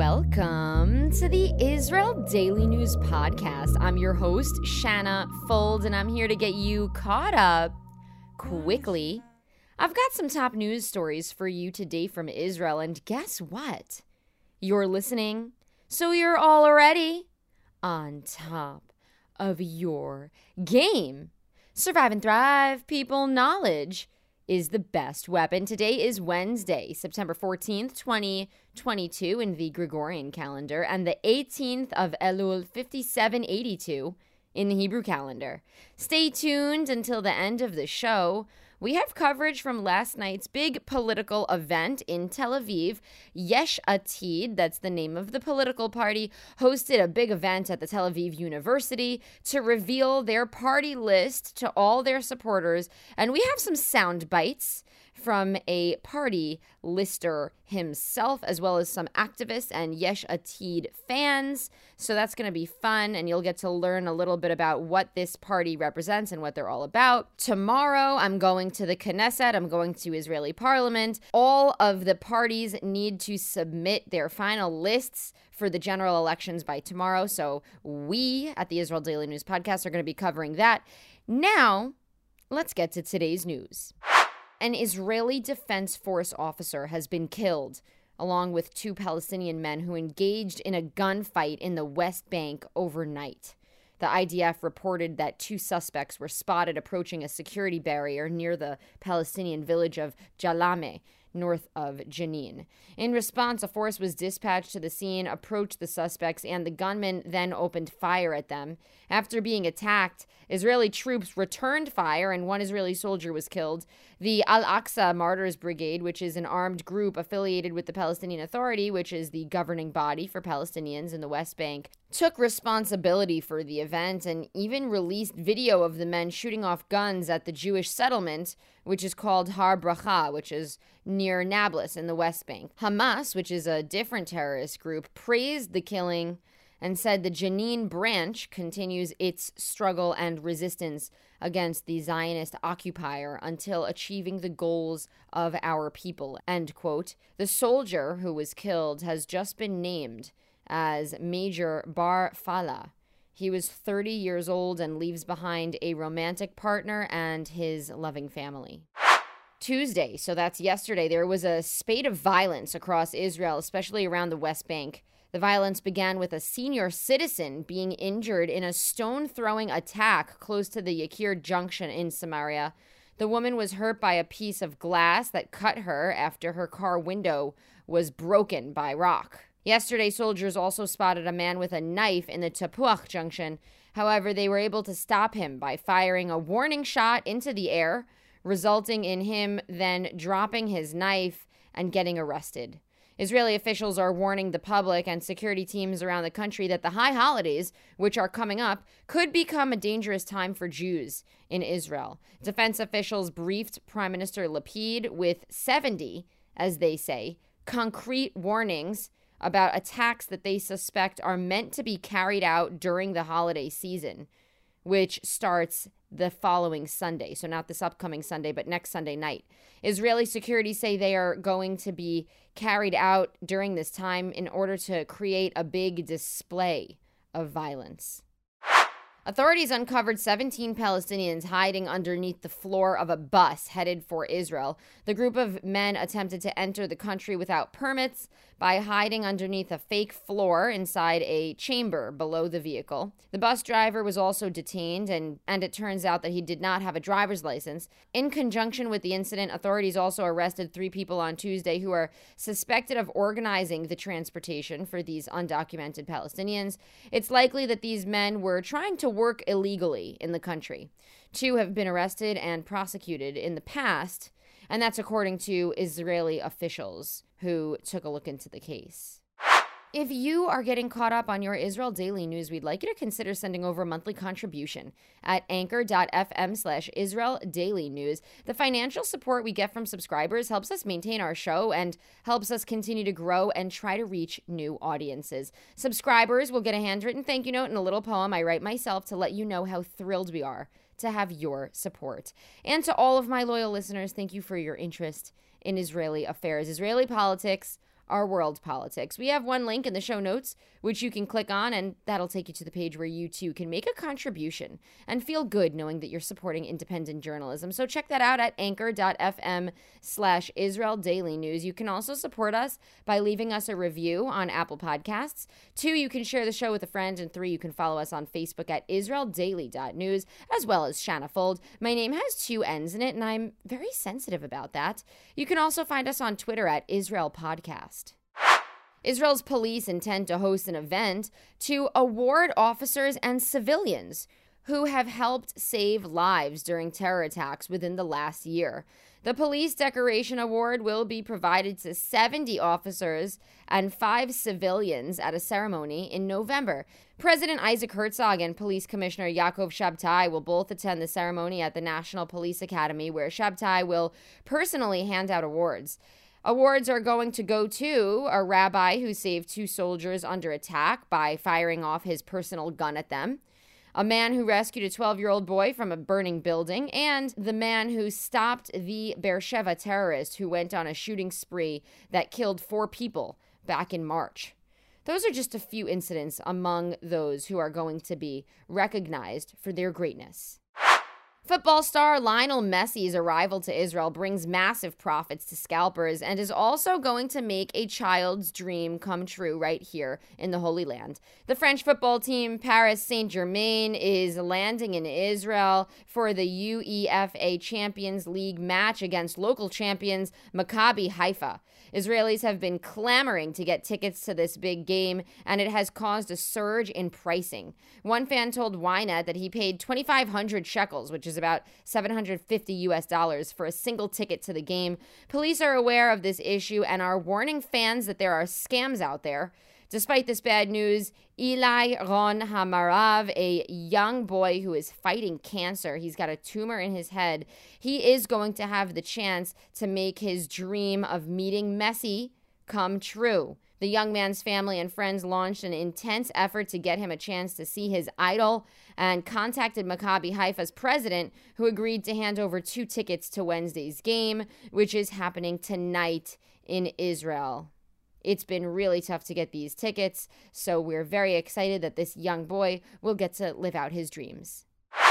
Welcome to the Israel Daily News Podcast. I'm your host, Shanna Fold, and I'm here to get you caught up quickly. I've got some top news stories for you today from Israel, and guess what? You're listening, so you're already on top of your game. Survive and thrive, people. Knowledge is the best weapon. Today is Wednesday, September 14th, 2022 in the Gregorian calendar, and the 18th of Elul 5782 in the Hebrew calendar. Stay tuned until the end of the show. We have coverage from last night's big political event in Tel Aviv. Yesh Atid, that's the name of the political party, hosted a big event at the Tel Aviv University to reveal their party list to all their supporters. And we have some sound bites from a party lister himself, as well as some activists and Yesh Atid fans. So that's going to be fun, and you'll get to learn a little bit about what this party represents and what they're all about. Tomorrow, I'm going to the Knesset. I'm going to Israeli Parliament. All of the parties need to submit their final lists for the general elections by tomorrow. So we at the Israel Daily News Podcast are going to be covering that. Now, let's get to today's news. An Israeli Defense Force officer has been killed, along with two Palestinian men who engaged in a gunfight in the West Bank overnight. The IDF reported that two suspects were spotted approaching a security barrier near the Palestinian village of Jalame, north of Jenin. In response, a force was dispatched to the scene, approached the suspects, and the gunmen then opened fire at them. After being attacked, Israeli troops returned fire, and one Israeli soldier was killed. The Al-Aqsa Martyrs Brigade, which is an armed group affiliated with the Palestinian Authority, which is the governing body for Palestinians in the West Bank, took responsibility for the event and even released video of the men shooting off guns at the Jewish settlement, which is called Har Bracha, which is near Nablus in the West Bank. Hamas, which is a different terrorist group, praised the killing and said the Jenin branch continues its struggle and resistance against the Zionist occupier until achieving the goals of our people, end quote. The soldier who was killed has just been named as Major Bar Fala. He was 30 years old and leaves behind a romantic partner and his loving family. Tuesday, so that's yesterday, there was a spate of violence across Israel, especially around the West Bank. The violence began with a senior citizen being injured in a stone-throwing attack close to the Yakir Junction in Samaria. The woman was hurt by a piece of glass that cut her after her car window was broken by rock. Yesterday, soldiers also spotted a man with a knife in the Tapuach Junction. However, they were able to stop him by firing a warning shot into the air, resulting in him then dropping his knife and getting arrested. Israeli officials are warning the public and security teams around the country that the high holidays, which are coming up, could become a dangerous time for Jews in Israel. Defense officials briefed Prime Minister Lapid with 70, as they say, concrete warnings about attacks that they suspect are meant to be carried out during the holiday season, which starts the following Sunday. So not this upcoming Sunday, but next Sunday night. Israeli security say they are going to be carried out during this time in order to create a big display of violence. Authorities uncovered 17 Palestinians hiding underneath the floor of a bus headed for Israel. The group of men attempted to enter the country without permits by hiding underneath a fake floor inside a chamber below the vehicle. The bus driver was also detained, and it turns out that he did not have a driver's license. In conjunction with the incident, authorities also arrested 3 people on Tuesday who are suspected of organizing the transportation for these undocumented Palestinians. It's likely that these men were trying to work illegally in the country. 2 have been arrested and prosecuted in the past, and that's according to Israeli officials who took a look into the case. If you are getting caught up on your Israel Daily News, we'd like you to consider sending over a monthly contribution at anchor.fm/Israel Daily News. The financial support we get from subscribers helps us maintain our show and helps us continue to grow and try to reach new audiences. Subscribers will get a handwritten thank you note and a little poem I write myself to let you know how thrilled we are to have your support. And to all of my loyal listeners, thank you for your interest in Israeli affairs. Israeli politics our world politics. We have one link in the show notes, which you can click on, and that'll take you to the page where you too can make a contribution and feel good knowing that you're supporting independent journalism. So check that out at anchor.fm/Israel Daily News. You can also support us by leaving us a review on Apple Podcasts. 2, you can share the show with a friend. And 3, you can follow us on Facebook at IsraelDaily.news, as well as Shanna Fold. My name has 2 N's in it, and I'm very sensitive about that. You can also find us on Twitter at Israel Podcast. Israel's police intend to host an event to award officers and civilians who have helped save lives during terror attacks within the last year. The Police Decoration Award will be provided to 70 officers and 5 civilians at a ceremony in November. President Isaac Herzog and Police Commissioner Yaakov Shabtai will both attend the ceremony at the National Police Academy, where Shabtai will personally hand out awards. Awards are going to go to a rabbi who saved 2 soldiers under attack by firing off his personal gun at them, a man who rescued a 12-year-old boy from a burning building, and the man who stopped the Beersheba terrorist who went on a shooting spree that killed 4 people back in March. Those are just a few incidents among those who are going to be recognized for their greatness. Football star Lionel Messi's arrival to Israel brings massive profits to scalpers and is also going to make a child's dream come true right here in the Holy Land. The French football team Paris Saint-Germain is landing in Israel for the UEFA Champions League match against local champions Maccabi Haifa. Israelis have been clamoring to get tickets to this big game, and it has caused a surge in pricing. One fan told Ynet that he paid 2,500 shekels, which is about $750 for a single ticket to the game. Police are aware of this issue and are warning fans that there are scams out there. Despite this bad news, Eli Ron Hamarav, a young boy who is fighting cancer, he's got a tumor in his head, he is going to have the chance to make his dream of meeting Messi come true. The young man's family and friends launched an intense effort to get him a chance to see his idol and contacted Maccabi Haifa's president, who agreed to hand over 2 tickets to Wednesday's game, which is happening tonight in Israel. It's been really tough to get these tickets, so we're very excited that this young boy will get to live out his dreams.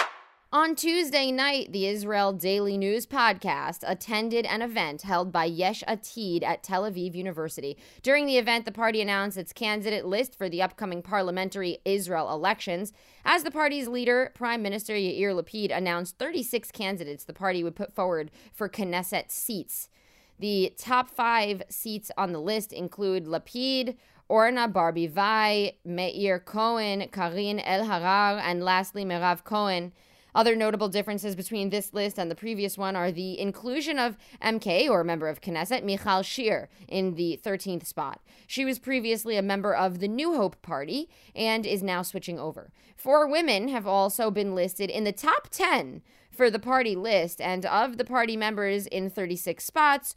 On Tuesday night, the Israel Daily News podcast attended an event held by Yesh Atid at Tel Aviv University. During the event, the party announced its candidate list for the upcoming parliamentary Israel elections. As the party's leader, Prime Minister Yair Lapid, announced 36 candidates the party would put forward for Knesset seats. The top 5 seats on the list include Lapid, Orna Barbivai, Meir Cohen, Karine El-Harar, and lastly, Merav Cohen. Other notable differences between this list and the previous one are the inclusion of MK, or member of Knesset, Michal Shir, in the 13th spot. She was previously a member of the New Hope Party and is now switching over. 4 women have also been listed in the top 10 for the party list, and of the party members in 36 spots,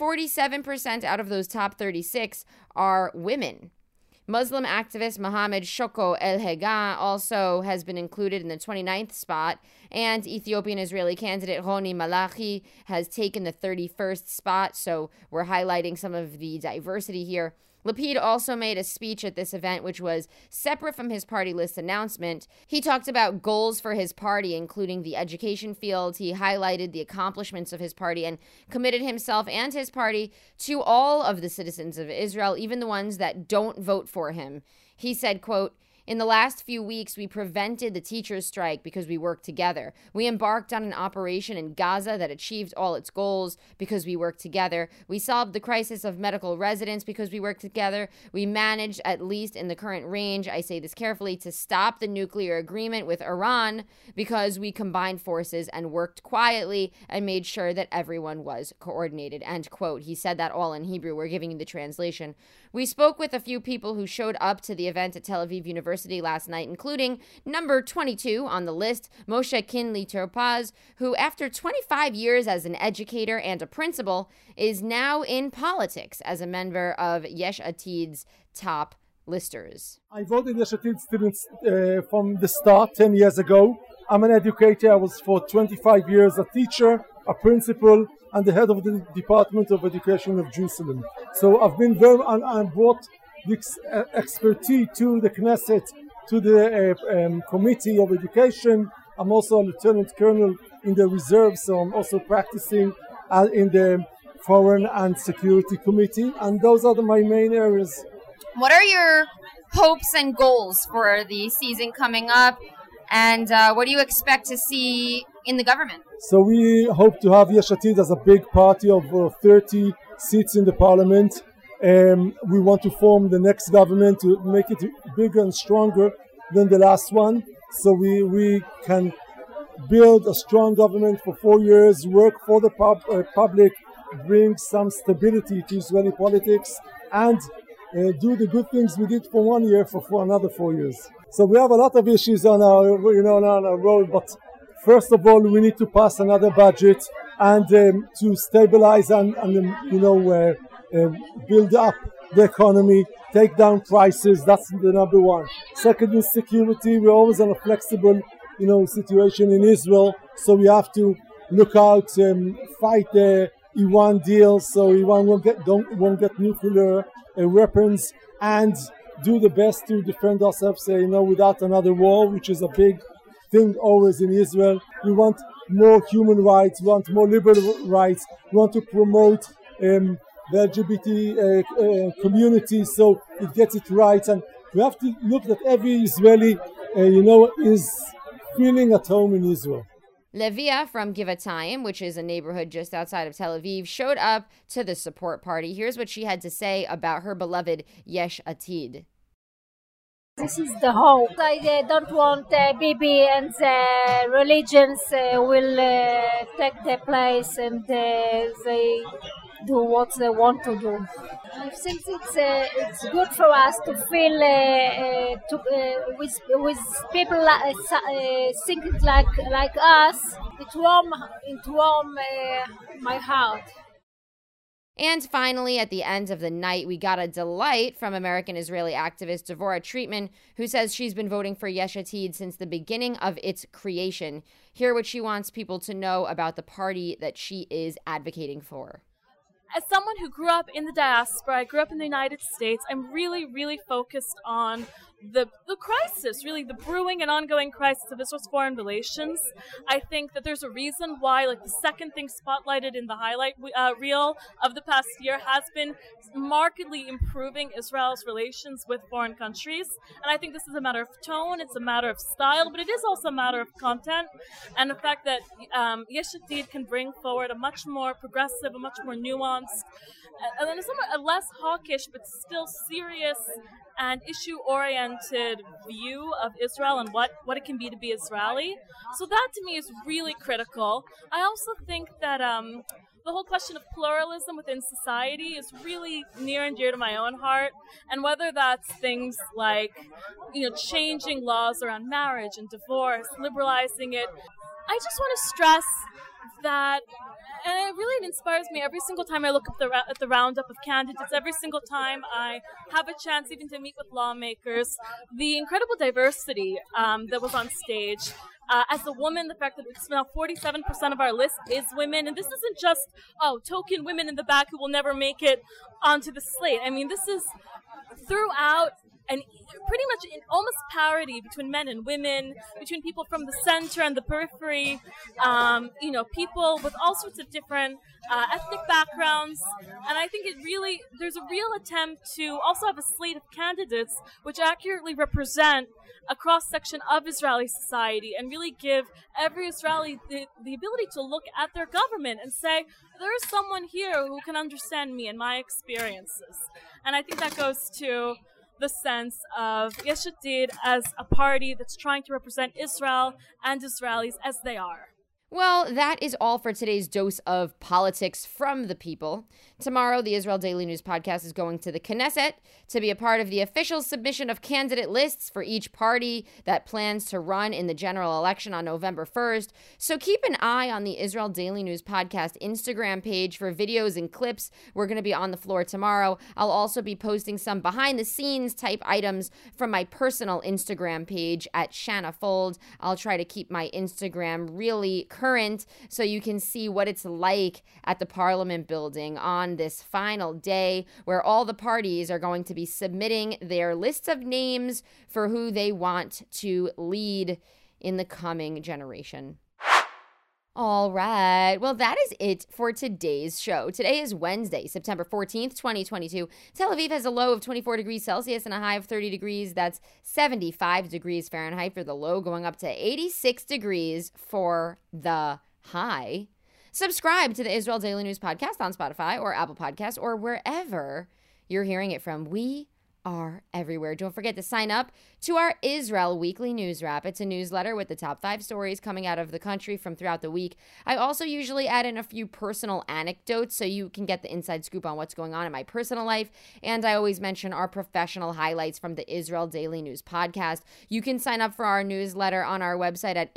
47% out of those top 36 are women. Muslim activist Mohammed Shoko El-Hega also has been included in the 29th spot, and Ethiopian-Israeli candidate Roni Malachi has taken the 31st spot, so we're highlighting some of the diversity here. Lapid also made a speech at this event, which was separate from his party list announcement. He talked about goals for his party, including the education field. He highlighted the accomplishments of his party and committed himself and his party to all of the citizens of Israel, even the ones that don't vote for him. He said, quote, "In the last few weeks, we prevented the teachers' strike because we worked together. We embarked on an operation in Gaza that achieved all its goals because we worked together. We solved the crisis of medical residents because we worked together. We managed, at least in the current range, I say this carefully, to stop the nuclear agreement with Iran because we combined forces and worked quietly and made sure that everyone was coordinated," end quote. He said that all in Hebrew. We're giving you the translation. We spoke with a few people who showed up to the event at Tel Aviv University last night, including number 22 on the list, Moshe Kinley Topaz, who after 25 years as an educator and a principal is now in politics as a member of Yesh Atid's top listers. I voted Yesh Atid students from the start 10 years ago. I'm an educator. I was for 25 years a teacher, a principal, and the head of the Department of Education of Jerusalem. So I've been very and brought this expertise to the Knesset, to the Committee of Education. I'm also a lieutenant colonel in the reserve, so I'm also practicing in the Foreign and Security Committee, and those are my main areas. What are your hopes and goals for the season coming up, and what do you expect to see in the government? So we hope to have Yesh Atid as a big party of 30 seats in the parliament. We want to form the next government to make it bigger and stronger than the last one, so we can build a strong government for 4 years, work for the public, bring some stability to Israeli politics, and do the good things we did for 1 year for another 4 years. So we have a lot of issues on our road, but first of all, we need to pass another budget and to stabilize and build up the economy, take down prices. That's the number one. Second is security. We're always in a flexible, situation in Israel, so we have to look out, fight the Iran deal, so Iran won't get nuclear weapons, and do the best to defend ourselves, without another war, which is a big thing always in Israel. We want more human rights, we want more liberal rights, we want to promote the LGBT community so it gets it right, and we have to look that every Israeli, is feeling at home in Israel. Levia from Givatayim, which is a neighborhood just outside of Tel Aviv, showed up to the support party. Here's what she had to say about her beloved Yesh Atid. This is the hope. I don't want Bibi and the religions will take their place, and they do what they want to do. I think it's good for us to feel with people thinking like us. It warm my heart. And finally, at the end of the night, we got a delight from American-Israeli activist Devorah Treatman, who says she's been voting for Yesh Atid since the beginning of its creation. Hear what she wants people to know about the party that she is advocating for. As someone who grew up in the diaspora, I grew up in the United States, I'm really, really focused on the crisis, really the brewing and ongoing crisis of Israel's foreign relations. I think that there's a reason why, the second thing spotlighted in the highlight reel of the past year has been markedly improving Israel's relations with foreign countries. And I think this is a matter of tone, it's a matter of style, but it is also a matter of content. And the fact that Yesh Atid can bring forward a much more progressive, a much more nuanced, and then a less hawkish, but still serious and issue-oriented view of Israel and what it can be to be Israeli. So that, to me, is really critical. I also think that the whole question of pluralism within society is really near and dear to my own heart. And whether that's things like, changing laws around marriage and divorce, liberalizing it, I just want to stress that, and it inspires me every single time I look at the roundup of candidates, every single time I have a chance even to meet with lawmakers, the incredible diversity that was on stage. As a woman, the fact that it's now 47% of our list is women, and this isn't just, token women in the back who will never make it onto the slate. I mean, this is throughout, and pretty much in almost parity between men and women, between people from the center and the periphery, people with all sorts of different ethnic backgrounds. And I think there's a real attempt to also have a slate of candidates which accurately represent a cross-section of Israeli society and really give every Israeli the ability to look at their government and say, there is someone here who can understand me and my experiences. And I think that goes to the sense of Yesh Atid as a party that's trying to represent Israel and Israelis as they are. Well, that is all for today's dose of politics from the people. Tomorrow, the Israel Daily News podcast is going to the Knesset to be a part of the official submission of candidate lists for each party that plans to run in the general election on November 1st. So keep an eye on the Israel Daily News podcast Instagram page for videos and clips. We're going to be on the floor tomorrow. I'll also be posting some behind-the-scenes type items from my personal Instagram page at Shanna Fold. I'll try to keep my Instagram really current current so you can see what it's like at the Parliament building on this final day where all the parties are going to be submitting their lists of names for who they want to lead in the coming generation. All right. Well, that is it for today's show. Today is Wednesday, September 14th, 2022. Tel Aviv has a low of 24 degrees Celsius and a high of 30 degrees. That's 75 degrees Fahrenheit for the low, going up to 86 degrees for the high. Subscribe to the Israel Daily News Podcast on Spotify or Apple Podcasts or wherever you're hearing it from. We are everywhere. Don't forget to sign up to our Israel Weekly News Wrap. It's a newsletter with the top 5 stories coming out of the country from throughout the week. I also usually add in a few personal anecdotes so you can get the inside scoop on what's going on in my personal life. And I always mention our professional highlights from the Israel Daily News Podcast. You can sign up for our newsletter on our website at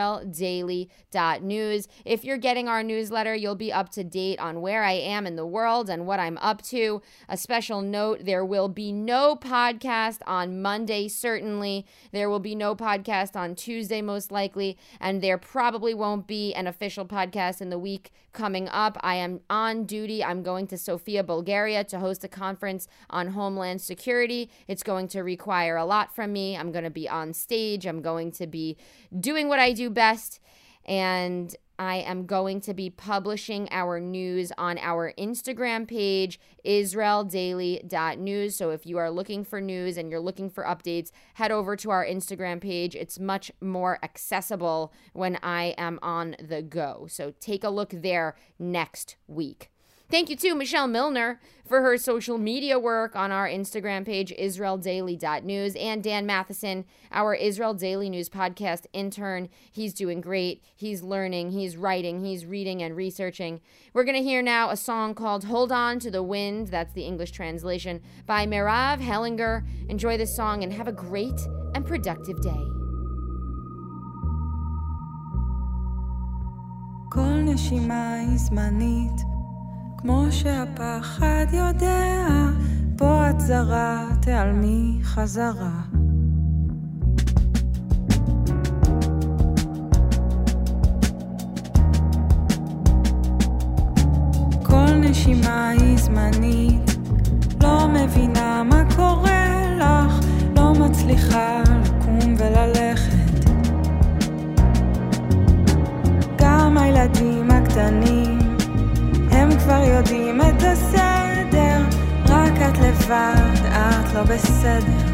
israeldaily.news. If you're getting our newsletter, you'll be up to date on where I am in the world and what I'm up to. A special note, there will be no podcast on Monday, certainly. There will be no podcast on Tuesday, most likely, and there probably won't be an official podcast in the week coming up. I am on duty. I'm going to Sofia, Bulgaria to host a conference on Homeland Security. It's going to require a lot from me. I'm going to be on stage. I'm going to be doing what I do best, and I am going to be publishing our news on our Instagram page, israeldaily.news. So if you are looking for news and you're looking for updates, head over to our Instagram page. It's much more accessible when I am on the go. So take a look there next week. Thank you to Michelle Milner for her social media work on our Instagram page, israeldaily.news, and Dan Matheson, our Israel Daily News Podcast intern. He's doing great. He's learning, he's writing, he's reading and researching. We're going to hear now a song called Hold On to the Wind, that's the English translation, by Merav Hellinger. Enjoy this song and have a great and productive day. כל נשימה היא זמנית, כמו שהפחד יודע, פה את זרה, תעלמי חזרה. כל נשימה היא זמנית, לא מבינה מה קורה לך, לא מצליחה לקום וללכת. גם הילדים הקטנים הם כבר יודעים את הסדר, רק את לבד, את לא בסדר.